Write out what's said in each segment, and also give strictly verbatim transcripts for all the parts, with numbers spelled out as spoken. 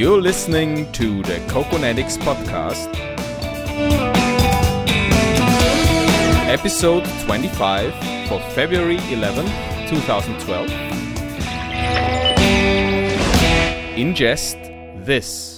You're listening to the Coconetics podcast, episode twenty-five for February eleventh, twenty twelve. Ingest this.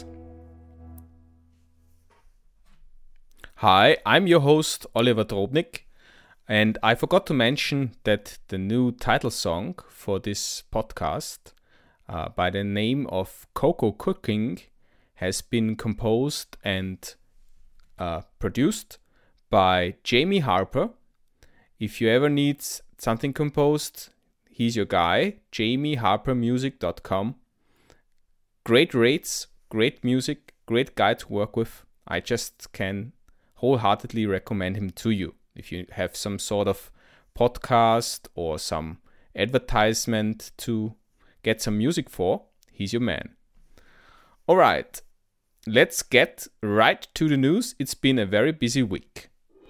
Hi, I'm your host Oliver Drobnik, and I forgot to mention that the new title song for this podcast uh, by the name of Coco Cooking has been composed and uh, produced by Jamie Harper. If you ever need something composed, he's your guy, jamie harper music dot com. Great rates, great music, great guy to work with. I just can wholeheartedly recommend him to you. If you have some sort of podcast or some advertisement to get some music for, he's your man. All right, let's get right to the news. It's been a very busy week.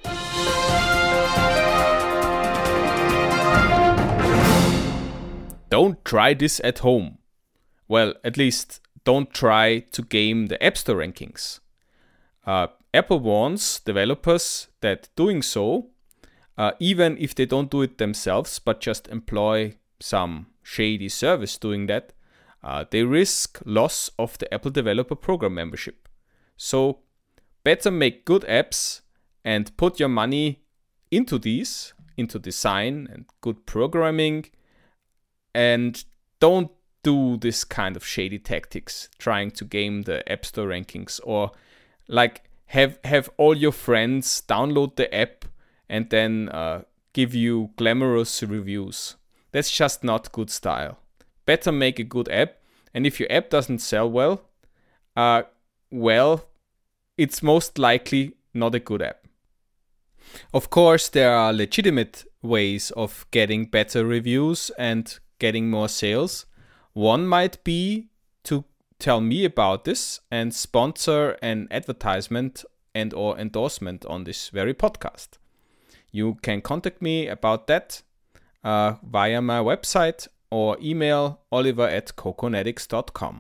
Don't try this at home. Well, at least don't try to game the App Store rankings. Uh, Apple warns developers that doing so, uh, even if they don't do it themselves, but just employ some shady service doing that, uh, they risk loss of the Apple Developer Program membership. So better make good apps and put your money into these, into design and good programming, and don't do this kind of shady tactics, trying to game the App Store rankings, or like have have all your friends download the app and then uh, give you glamorous reviews. That's just not good style. Better make a good app, and if your app doesn't sell well, uh, well, it's most likely not a good app. Of course, there are legitimate ways of getting better reviews and getting more sales. One might be to tell me about this and sponsor an advertisement and or endorsement on this very podcast. You can contact me about that uh, via my website or email oliver at coconetics dot com.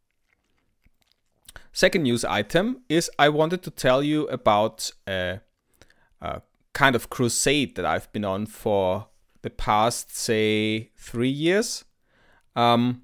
Second news item is I wanted to tell you about a, a kind of crusade that I've been on for the past, say, three years. Um,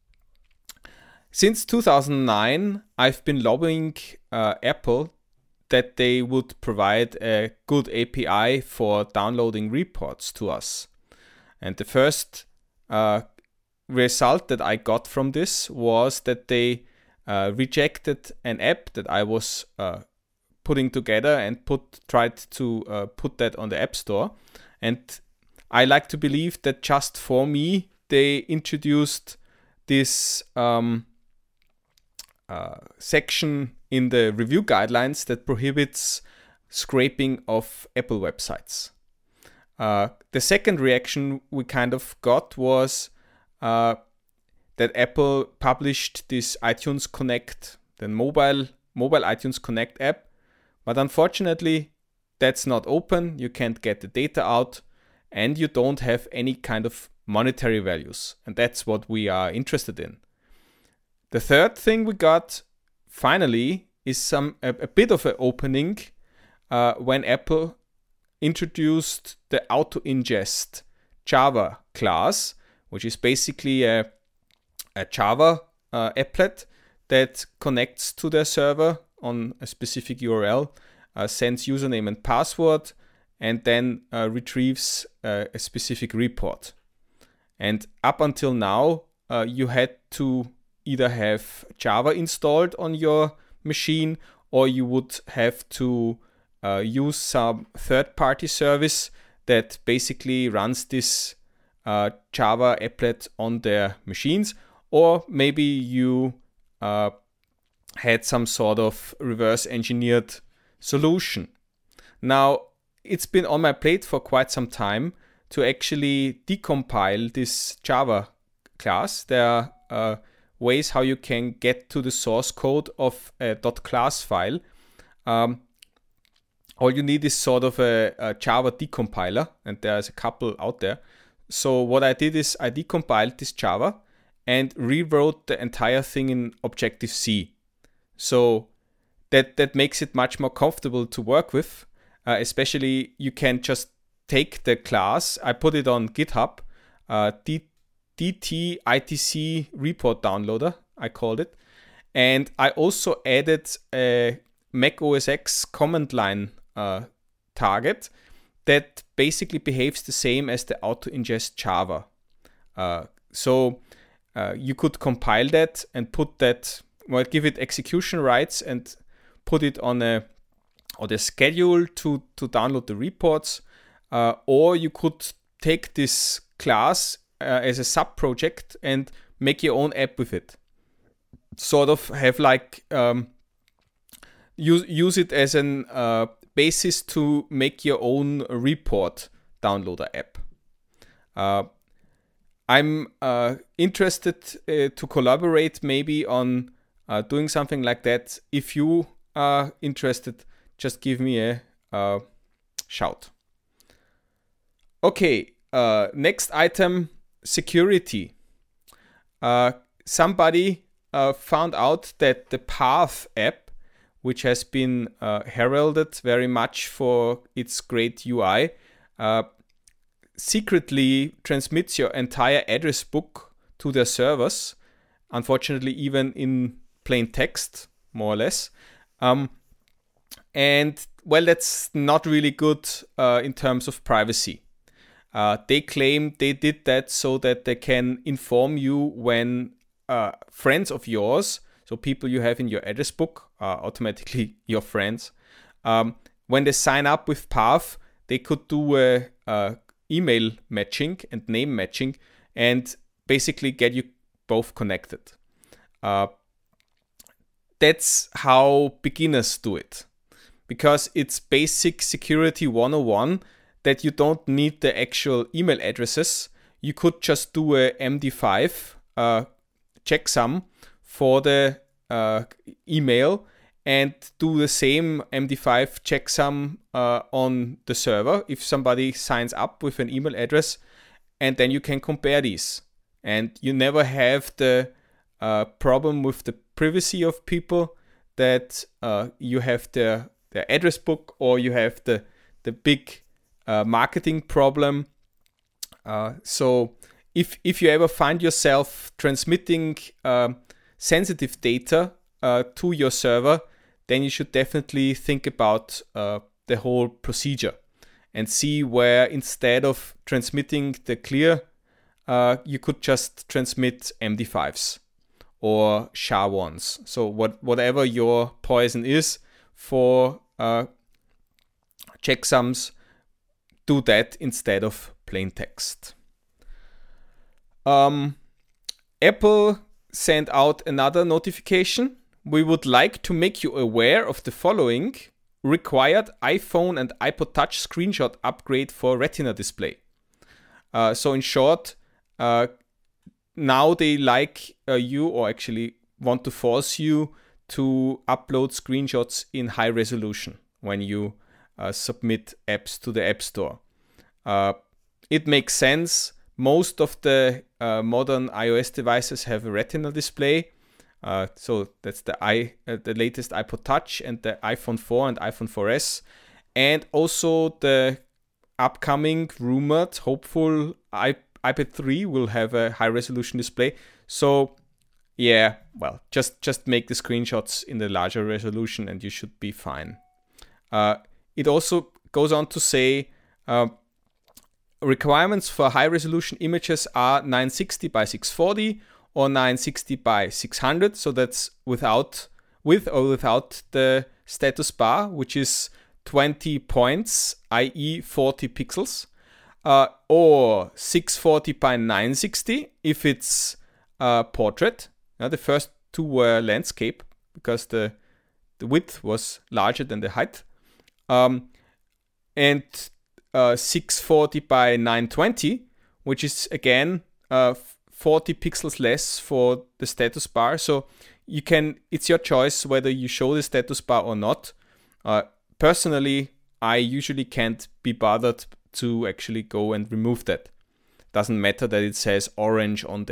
Since two thousand nine, I've been lobbying uh, Apple that they would provide a good A P I for downloading reports to us. And the first uh, result that I got from this was that they uh, rejected an app that I was uh, putting together and put tried to uh, put that on the App Store. And I like to believe that just for me, they introduced this Um, Uh, section in the review guidelines that prohibits scraping of Apple websites. Uh, the second reaction we kind of got was uh, that Apple published this iTunes Connect, the mobile mobile iTunes Connect app, but unfortunately that's not open. You can't get the data out, and you don't have any kind of monetary values, and that's what we are interested in. The third thing we got, finally, is some a, a bit of an opening uh, when Apple introduced the auto-ingest Java class, which is basically a, a Java uh, applet that connects to their server on a specific U R L, uh, sends username and password, and then uh, retrieves uh, a specific report. And up until now, uh, you had to either have Java installed on your machine, or you would have to uh, use some third-party service that basically runs this uh, Java applet on their machines, or maybe you uh, had some sort of reverse-engineered solution. Now, it's been on my plate for quite some time to actually decompile this Java class. There are uh, ways how you can get to the source code of a .class file. Um, all you need is sort of a, a Java decompiler, and there's a couple out there. So what I did is I decompiled this Java, and rewrote the entire thing in Objective-C. So that that makes it much more comfortable to work with. Uh, especially, you can just take the class. I put it on GitHub, uh, D- DTITC report downloader, I called it. And I also added a Mac O S X command line uh, target that basically behaves the same as the auto-ingest Java. Uh, so uh, you could compile that and put that, well, give it execution rights and put it on a or the schedule to, to download the reports. Uh, or you could take this class uh, as a sub-project and make your own app with it. Sort of have like, um, use, use it as an uh, basis to make your own report downloader app. Uh, I'm uh, interested uh, to collaborate maybe on uh, doing something like that. If you are interested, just give me a uh, shout. Okay, uh, next item, security. Uh, somebody uh, found out that the Path app, which has been uh, heralded very much for its great U I, uh, secretly transmits your entire address book to their servers, unfortunately even in plain text, more or less. Um, and, well, that's not really good uh, in terms of privacy. Uh, they claim they did that so that they can inform you when uh, friends of yours, so people you have in your address book, are automatically your friends. Um, when they sign up with Path, they could do a, a email matching and name matching and basically get you both connected. Uh, that's how beginners do it, because it's basic security one oh one that you don't need the actual email addresses. You could just do a M D five uh, checksum for the uh, email and do the same M D five checksum uh, on the server if somebody signs up with an email address, and then you can compare these. And you never have the uh, problem with the privacy of people that uh, you have their, their address book, or you have the, the big uh, marketing problem. Uh, so if, if you ever find yourself transmitting uh, sensitive data uh, to your server, then you should definitely think about uh, the whole procedure and see where, instead of transmitting the clear, uh, you could just transmit M D fives or S H A ones. So what, whatever your poison is for uh, checksums, do that instead of plain text. Um, Apple sent out another notification. We would like to make you aware of the following: required iPhone and iPod Touch screenshot upgrade for Retina display. Uh, so in short, uh, now they like uh, you, or actually want to force you to upload screenshots in high resolution when you uh, submit apps to the App Store. Uh, it makes sense. Most of the uh, modern iOS devices have a Retina display. Uh, so that's the i uh, the latest iPod Touch and the iPhone four and iPhone four S, and also the upcoming rumored hopeful I- iPad three will have a high resolution display. So yeah, well, just just make the screenshots in the larger resolution and you should be fine. Uh, it also goes on to say uh, requirements for high resolution images are nine sixty by six forty or nine sixty by six hundred. So that's without with or without the status bar, which is twenty points, that is forty pixels, uh, or six forty by nine sixty if it's uh, portrait. Now, the first two were landscape because the the width was larger than the height, um, and uh, six forty by nine twenty, which is again uh, forty pixels less for the status bar. So you can, it's your choice whether you show the status bar or not. Uh, personally, I usually can't be bothered to actually go and remove that. Doesn't matter that it says orange on there,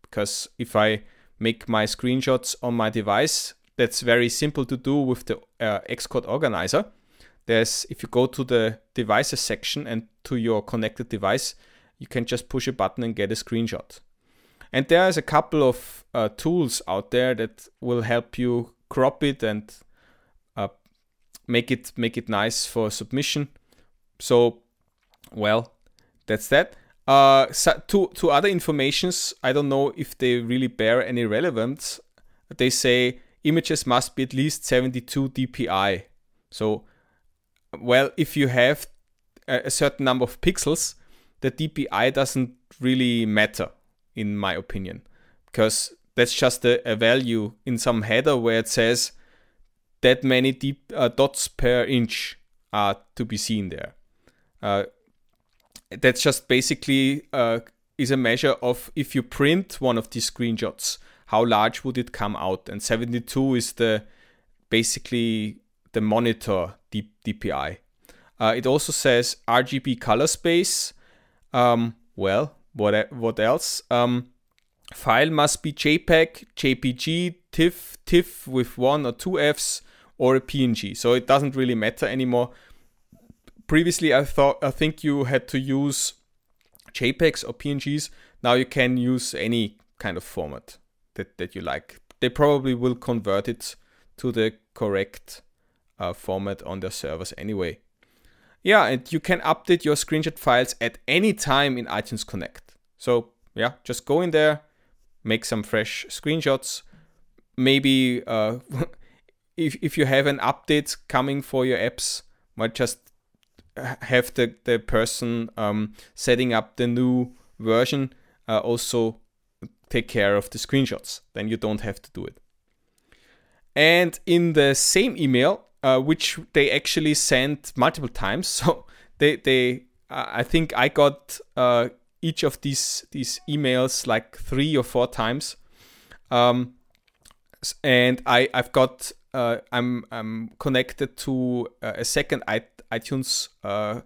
because if I make my screenshots on my device, that's very simple to do with the uh, Xcode organizer. There's, if you go to the devices section and to your connected device, you can just push a button and get a screenshot. And there's a couple of uh, tools out there that will help you crop it and uh, make it make it nice for submission. So, well, that's that. Uh, so two, two other informations, I don't know if they really bear any relevance. They say images must be at least seventy-two D P I. So, well, if you have a certain number of pixels, the D P I doesn't really matter, in my opinion, because that's just a, a value in some header where it says that many deep, uh, dots per inch are to be seen there. Uh, that's just basically uh, is a measure of if you print one of these screenshots, how large would it come out? And seventy-two is the basically the monitor D- DPI. Uh, it also says R G B color space. Um, well, what what else? Um, file must be JPEG, J P G, TIFF, TIFF with one or two Fs, or a P N G. So it doesn't really matter anymore. Previously, I thought I think you had to use JPEGs or P N Gs. Now you can use any kind of format that, that you like. They probably will convert it to the correct uh, format on their servers anyway. Yeah, and you can update your screenshot files at any time in iTunes Connect. So yeah, just go in there, make some fresh screenshots. Maybe uh, if if you have an update coming for your apps, well, just have the, the person um, setting up the new version uh, also take care of the screenshots. Then you don't have to do it. And in the same email, uh, which they actually sent multiple times, so they they uh, I think I got uh, each of these these emails like three or four times, um, and I I've got uh, I'm I'm connected to a second I. iTunes uh,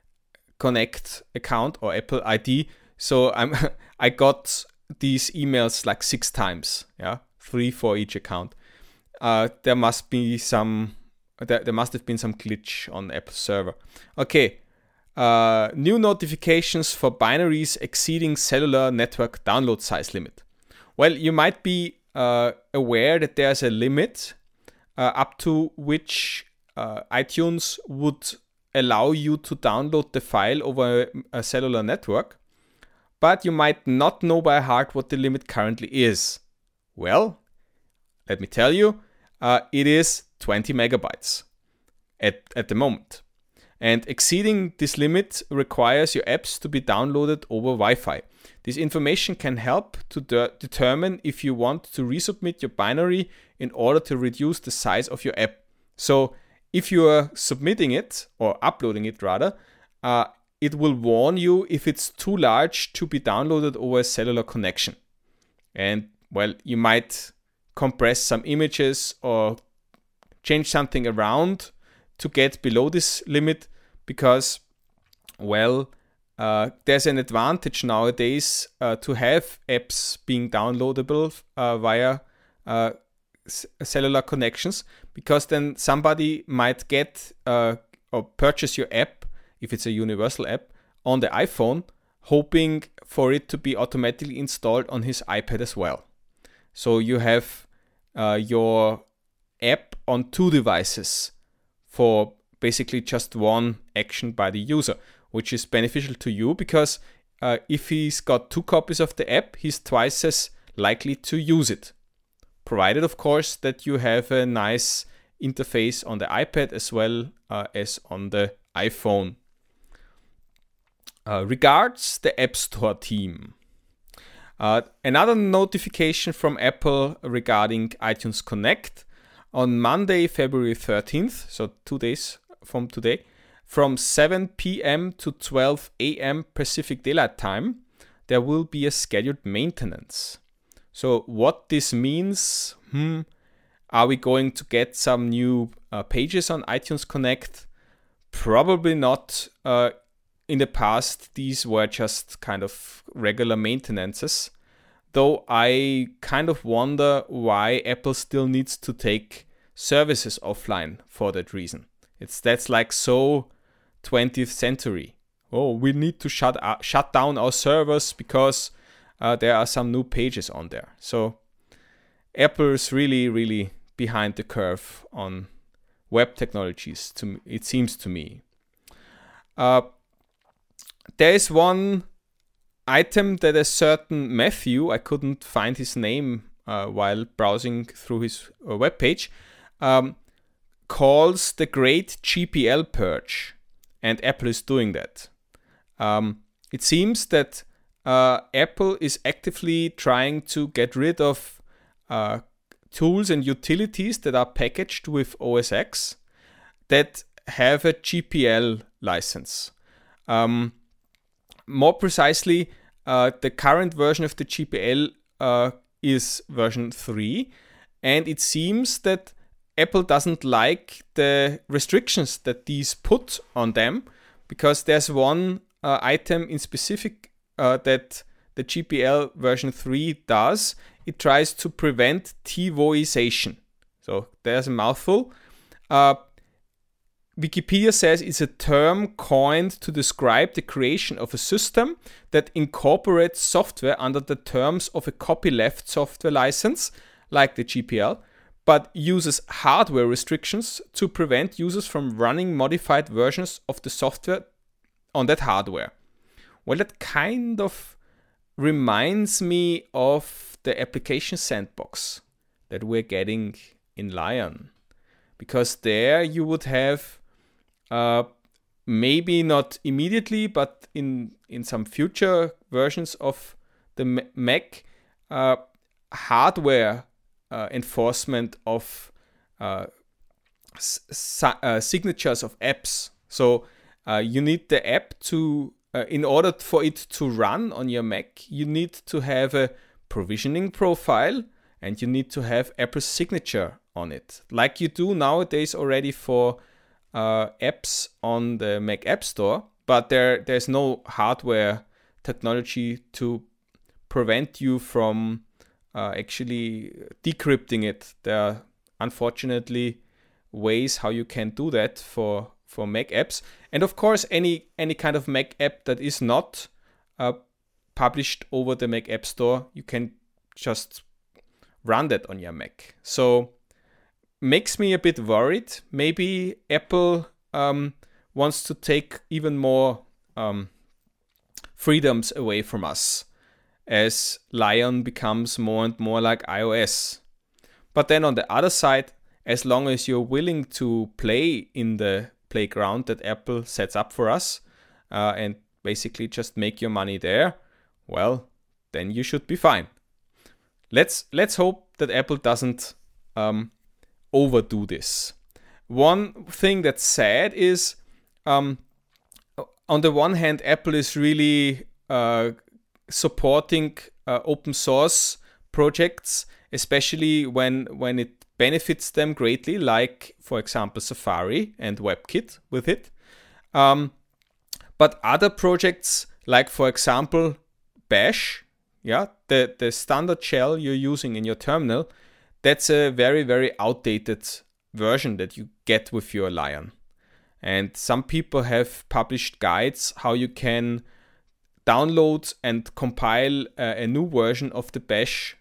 Connect account or Apple I D. So I'm I got these emails like six times. Yeah, three for each account. Uh, there must be some. There, there must have been some glitch on the Apple server. Okay. Uh, new notifications for binaries exceeding cellular network download size limit. Well, you might be uh, aware that there's a limit uh, up to which Uh, iTunes would allow you to download the file over a, a cellular network, but you might not know by heart what the limit currently is. Well, let me tell you, uh, it is twenty megabytes at, at the moment. And exceeding this limit requires your apps to be downloaded over Wi-Fi. This information can help to de- determine if you want to resubmit your binary in order to reduce the size of your app. So if you are submitting it, or uploading it rather, uh, it will warn you if it's too large to be downloaded over a cellular connection. And, well, you might compress some images or change something around to get below this limit because, well, uh, there's an advantage nowadays uh, to have apps being downloadable uh, via uh, cellular connections, because then somebody might get uh, or purchase your app, if it's a universal app, on the iPhone, hoping for it to be automatically installed on his iPad as well. So you have uh, your app on two devices for basically just one action by the user, which is beneficial to you because uh, if he's got two copies of the app, he's twice as likely to use it. Provided, of course, that you have a nice interface on the iPad as well uh, as on the iPhone. Uh, regards, the App Store team. Uh, another notification from Apple regarding iTunes Connect. On Monday, February thirteenth, so two days from today, from seven p.m. to twelve a.m. Pacific Daylight Time, there will be a scheduled maintenance. So what this means, hmm, are we going to get some new uh, pages on iTunes Connect? Probably not. Uh, in the past, these were just kind of regular maintenances. though I kind of wonder why Apple still needs to take services offline for that reason. It's that's like so twentieth century. Oh, we need to shut uh, shut down our servers because uh, there are some new pages on there. So Apple is really, really behind the curve on web technologies, to it seems to me. Uh, there is one item that a certain Matthew, I couldn't find his name uh, while browsing through his uh, webpage, um, calls the Great G P L Purge, and Apple is doing that. Um, it seems that uh, Apple is actively trying to get rid of uh, tools and utilities that are packaged with O S X that have a G P L license. Um, more precisely, uh, the current version of the G P L uh, is version three, and it seems that Apple doesn't like the restrictions that these put on them, because there's one uh, item in specific uh, that the G P L version three does. It tries to prevent TiVoization. So there's a mouthful. Uh, Wikipedia says it's a term coined to describe the creation of a system that incorporates software under the terms of a copyleft software license, like the G P L, but uses hardware restrictions to prevent users from running modified versions of the software on that hardware. Well, that kind of reminds me of the application sandbox that we're getting in Lion. Because there you would have, uh, maybe not immediately, but in, in some future versions of the Mac, uh, hardware uh, enforcement of uh, s- uh, signatures of apps. So uh, you need the app to, uh, in order for it to run on your Mac, you need to have a provisioning profile and you need to have Apple's signature on it, like you do nowadays already for uh, apps on the Mac App Store, but there there's no hardware technology to prevent you from uh, actually decrypting it. There are unfortunately ways how you can do that for, for Mac apps, and of course any any kind of Mac app that is not uh, published over the Mac App Store, you can just run that on your Mac. So makes me a bit worried. Maybe Apple um, wants to take even more um, freedoms away from us as Lion becomes more and more like iOS. But then on the other side, as long as you're willing to play in the playground that Apple sets up for us uh, and basically just make your money there, well, then you should be fine. Let's let's hope that Apple doesn't um, overdo this. One thing that's sad is, um, on the one hand, Apple is really uh, supporting uh, open source projects, especially when when it benefits them greatly, like, for example, Safari and WebKit with it. Um, but other projects, like, for example, Bash, yeah, the, the standard shell you're using in your terminal, that's a very, very outdated version that you get with your Lion. And some people have published guides how you can download and compile uh, a new version of the Bash,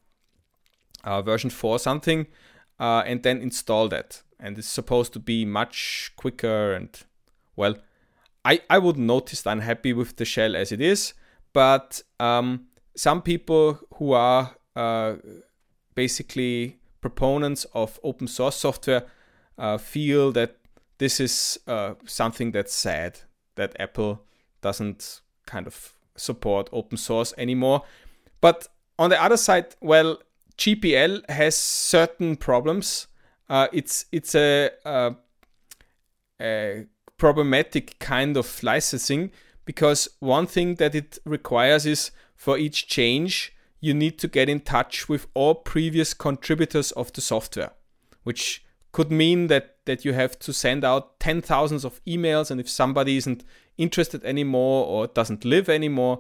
uh, version four something, uh, and then install that. And it's supposed to be much quicker. And, well, I, I wouldn't notice that I'm happy with the shell as it is. But um, some people who are uh, basically proponents of open source software uh, feel that this is uh, something that's sad, that Apple doesn't kind of support open source anymore. But on the other side, well, G P L has certain problems. Uh, it's it's a, a, a problematic kind of licensing, because one thing that it requires is, for each change, you need to get in touch with all previous contributors of the software, which could mean that, that you have to send out ten thousands of emails, and if somebody isn't interested anymore or doesn't live anymore,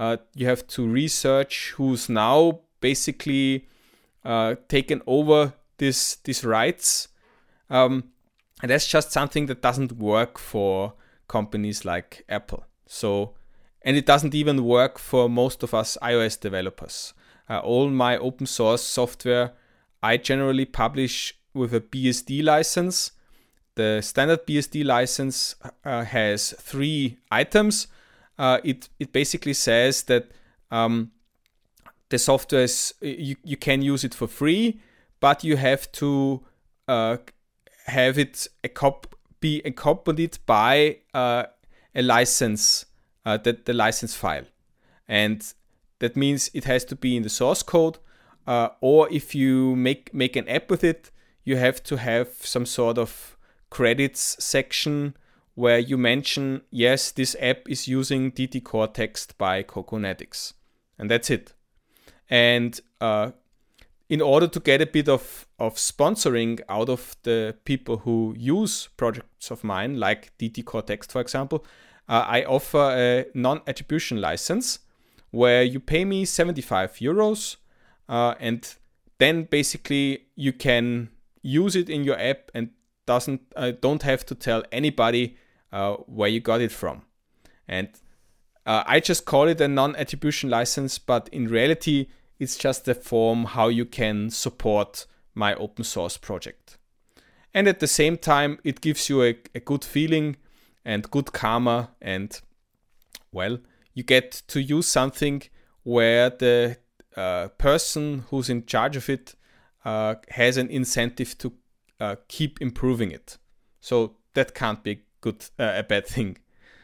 Uh, you have to research who's now basically uh, taken over this these rights. Um, and that's just something that doesn't work for companies like Apple. So, and it doesn't even work for most of us iOS developers. Uh, all my open source software I generally publish with a B S D license. The standard B S D license uh, has three items. Uh, it it basically says that um, the software is you, you can use it for free, but you have to uh, have it accop- be accompanied by uh, a license, uh, that the license file, and that means it has to be in the source code. Uh, or if you make make an app with it, you have to have some sort of credits section where you mention, yes, this app is using D T Core Text by Coconetics. And that's it. And uh, in order to get a bit of, of sponsoring out of the people who use projects of mine, like D T Core Text, for example, uh, I offer a non-attribution license where you pay me seventy-five euros. Uh, and then basically you can use it in your app and doesn't uh, don't have to tell anybody uh, where you got it from. And uh, I just call it a non-attribution license, but in reality, it's just a form how you can support my open source project. And at the same time, it gives you a, a good feeling and good karma, and well, you get to use something where the Uh, person who's in charge of it uh, has an incentive to uh, keep improving it. So that can't be good, uh, a bad thing.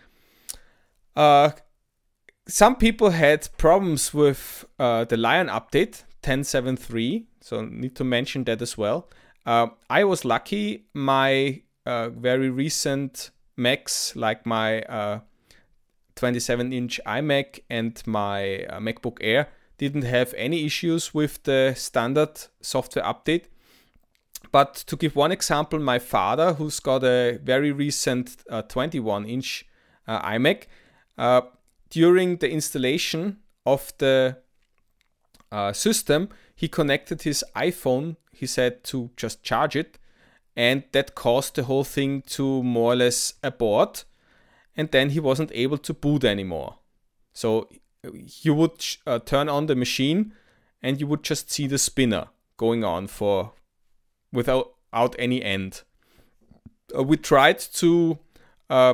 Uh, some people had problems with uh, the Lion update ten point seven three, so need to mention that as well. Uh, I was lucky. My uh, very recent Macs, like my uh, twenty-seven inch iMac and my uh, MacBook Air, didn't have any issues with the standard software update. But to give one example, my father, who's got a very recent uh, twenty-one inch uh, iMac, uh, during the installation of the uh, system, he connected his iPhone, he said, to just charge it, and that caused the whole thing to more or less abort, and then he wasn't able to boot anymore. So you would uh, turn on the machine and you would just see the spinner going on for without out any end. Uh, we tried to uh,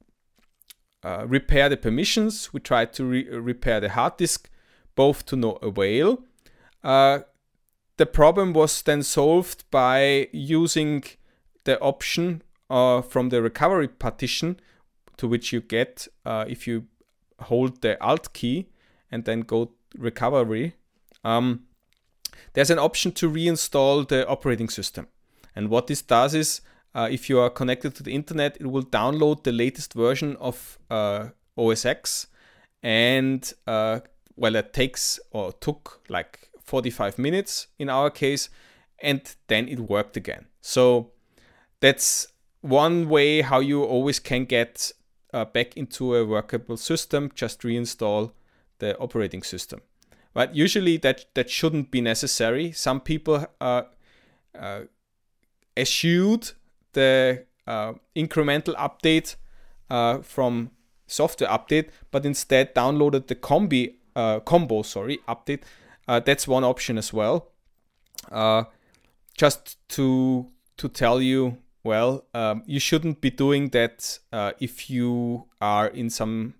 uh, repair the permissions. We tried to re- repair the hard disk, both to no avail. Uh, the problem was then solved by using the option uh, from the recovery partition, to which you get uh, if you hold the Alt key and then go recovery. Um, there's an option to reinstall the operating system. And what this does is, uh, if you are connected to the internet, it will download the latest version of uh, O S X. And uh, well, it takes or took like forty-five minutes in our case, and then it worked again. So that's one way how you always can get Uh, back into a workable system. Just reinstall the operating system. But usually that that shouldn't be necessary. Some people uh, uh, eschewed the uh, incremental update uh, from software update, but instead downloaded the combi uh, combo sorry update. Uh, that's one option as well. Uh, just to to tell you. Well, um, you shouldn't be doing that uh, if you are in some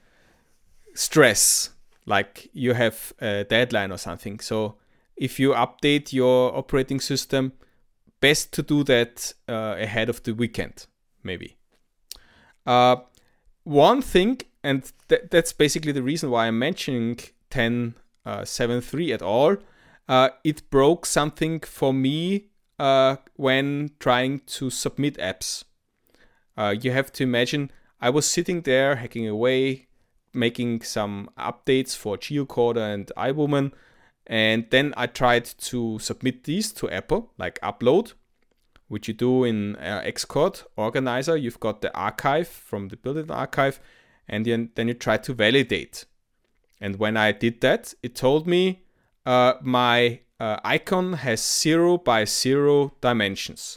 stress, like you have a deadline or something. So if you update your operating system, best to do that uh, ahead of the weekend, maybe. Uh, one thing, and th- that's basically the reason why I'm mentioning ten point seven three at all, uh, it broke something for me Uh, when trying to submit apps. Uh, you have to imagine I was sitting there hacking away, making some updates for Geocoder and iWoman, and then I tried to submit these to Apple, like upload, which you do in uh, Xcode Organizer. You've got the archive from the built-in archive, and then, then you try to validate. And when I did that, it told me uh, my uh, icon has zero by zero dimensions.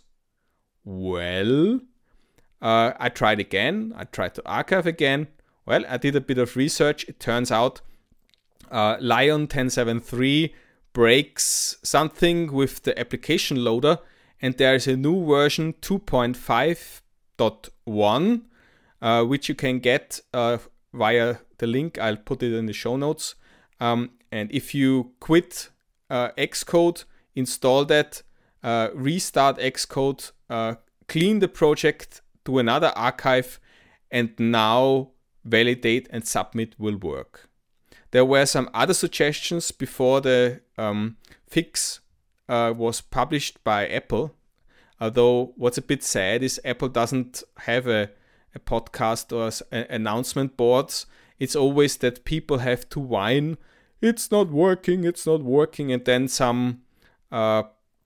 Well, uh, I tried again. I tried to archive again. Well, I did a bit of research. It turns out uh, Lion ten seventy-three breaks something with the application loader, and there is a new version two point five point one, uh, which you can get uh, via the link. I'll put it in the show notes. Um, and if you quit uh, Xcode, install that, uh, restart Xcode, uh, clean the project, do another archive, and now validate and submit will work. There were some other suggestions before the um, fix uh, was published by Apple. Although what's a bit sad is Apple doesn't have a, a podcast or a, announcement boards. It's always that people have to whine, it's not working, it's not working. And then some uh,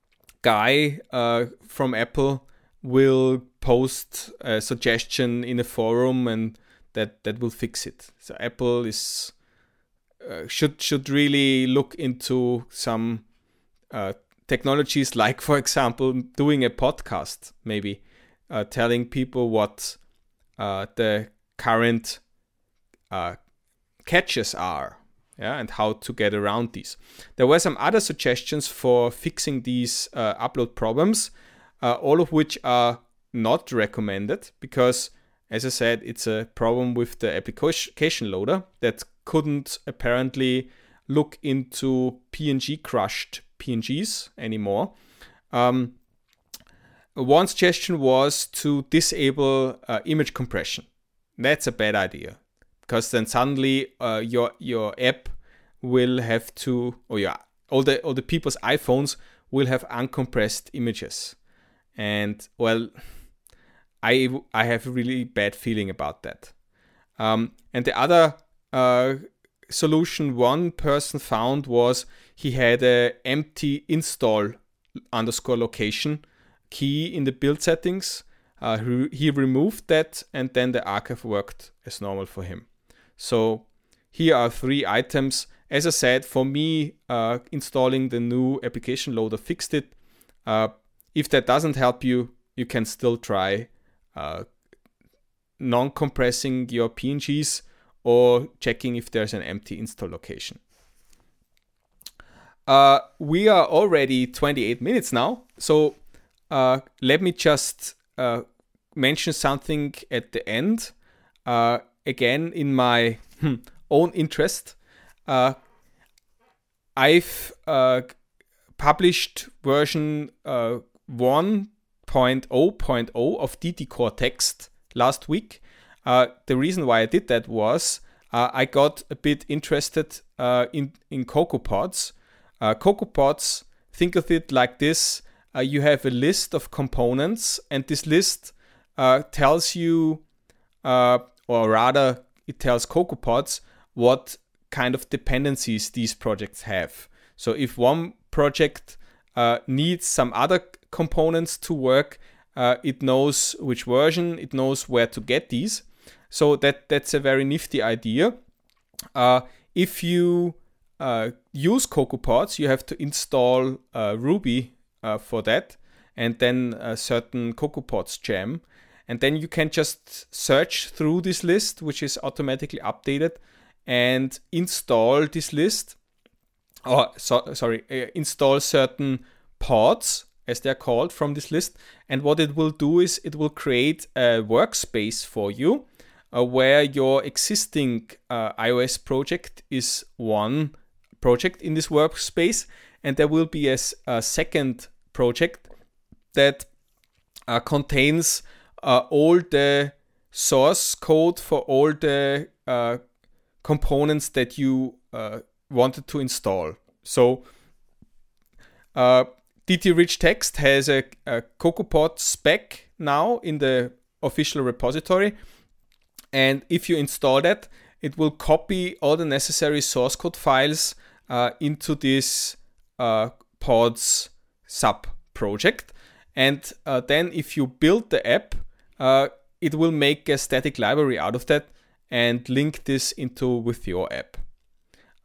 guy uh, from Apple will post a suggestion in a forum, and that, that will fix it. So Apple is uh, should should really look into some uh, technologies, like, for example, doing a podcast, maybe uh, telling people what uh, the current uh, catches are, yeah, and how to get around these. There were some other suggestions for fixing these uh, upload problems, uh, all of which are not recommended because, as I said, it's a problem with the application loader that couldn't apparently look into P N G crushed P N Gs anymore. Um, one suggestion was to disable uh, image compression. That's a bad idea, because then suddenly uh, your your app will have to, or yeah, all the all the people's iPhones will have uncompressed images, and well, I I have a really bad feeling about that. Um, and the other uh, solution one person found was he had a empty install underscore location key in the build settings. Uh, he, he removed that, and then the archive worked as normal for him. So here are three items. As I said, for me, uh, installing the new application loader fixed it. Uh, if that doesn't help you, you can still try uh, non-compressing your P N Gs or checking if there's an empty install location. Uh, we are already twenty-eight minutes now, so uh, let me just uh, mention something at the end. Uh, again, in my hmm, own interest, uh, I've uh, published version uh, one point oh point oh of D T Core Text last week. Uh, the reason why I did that was uh, I got a bit interested uh, in, in CocoaPods. Uh, CocoaPods, think of it like this. Uh, you have a list of components, and this list uh, tells you, uh, or rather, it tells CocoaPods what kind of dependencies these projects have. So if one project uh, needs some other components to work, uh, it knows which version, it knows where to get these. So that that's a very nifty idea. Uh, if you uh, use CocoaPods, you have to install uh, Ruby uh, for that, and then a certain CocoaPods gem. And then you can just search through this list, which is automatically updated, and install this list. Or so, sorry, uh, install certain pods, as they're called, from this list. And what it will do is it will create a workspace for you uh, where your existing uh, iOS project is one project in this workspace, and there will be a, a second project that uh, contains uh, all the source code for all the uh, components that you uh, wanted to install. So uh, D T Rich Text has a, a CocoaPod spec now in the official repository, and if you install that, it will copy all the necessary source code files uh, into this uh, pods sub project, and uh, then if you build the app, uh, it will make a static library out of that and link this into with your app.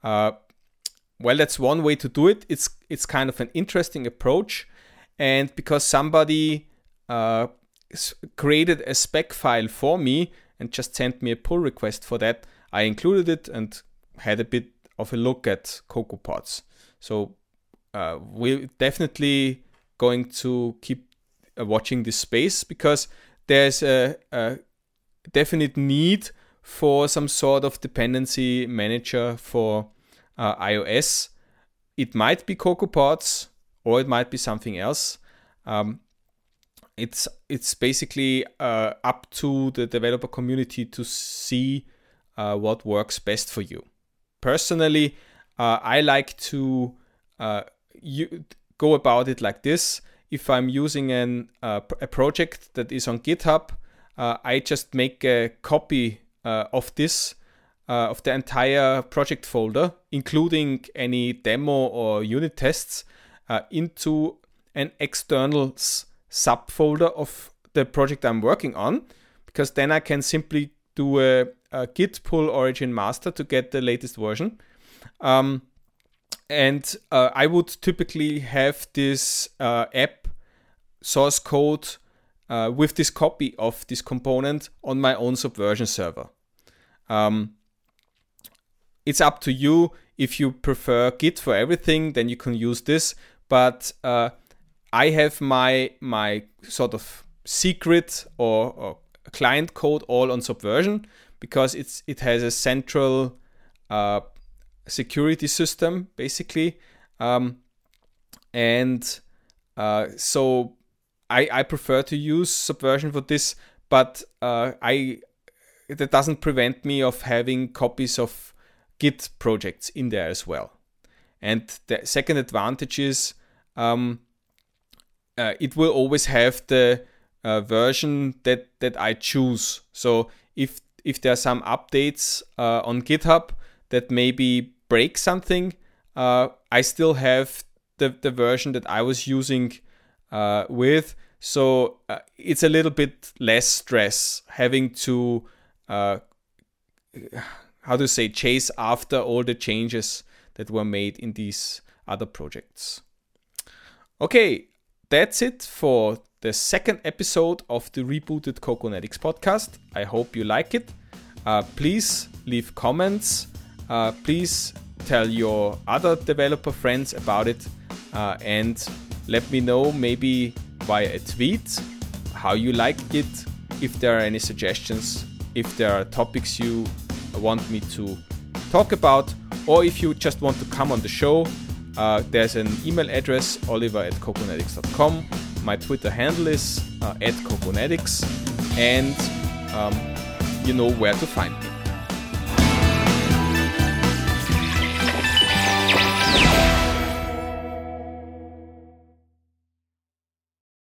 Uh, well, that's one way to do it. It's it's kind of an interesting approach, and because somebody uh, created a spec file for me and just sent me a pull request for that, I included it and had a bit of a look at CocoaPods. So uh, we're definitely going to keep uh, watching this space, because there's a, a definite need for some sort of dependency manager for uh, iOS. It might be CocoaPods or it might be something else. Um, it's it's basically uh, up to the developer community to see uh, what works best for you. Personally, uh, I like to uh, you, go about it like this. If I'm using an uh, a project that is on GitHub, uh, I just make a copy uh, of this, uh, of the entire project folder, including any demo or unit tests, uh, into an external s- subfolder of the project I'm working on, because then I can simply do a, a git pull origin master to get the latest version. Um, and uh, I would typically have this uh, app source code uh, with this copy of this component on my own Subversion server. Um, it's up to you. If you prefer Git for everything, then you can use this. But uh, I have my my sort of secret or, or client code all on Subversion, because it's it has a central uh, security system basically, um, and uh, so I, I prefer to use Subversion for this. But uh, I that doesn't prevent me of having copies of Git projects in there as well. And the second advantage is um, uh, it will always have the uh, version that, that I choose. So if if there are some updates uh, on GitHub that maybe break something, uh, I still have the, the version that I was using uh, with. So uh, it's a little bit less stress having to, uh, how to say, chase after all the changes that were made in these other projects. Okay, that's it for the second episode of the Rebooted Coconetics podcast. I hope you like it. Uh, please leave comments. Uh, please tell your other developer friends about it, uh, and let me know maybe via a tweet how you liked it, if there are any suggestions, if there are topics you want me to talk about, or if you just want to come on the show. Uh, there's an email address, oliver at coconetics dot com. My Twitter handle is uh, at coconetics, and um, you know where to find me.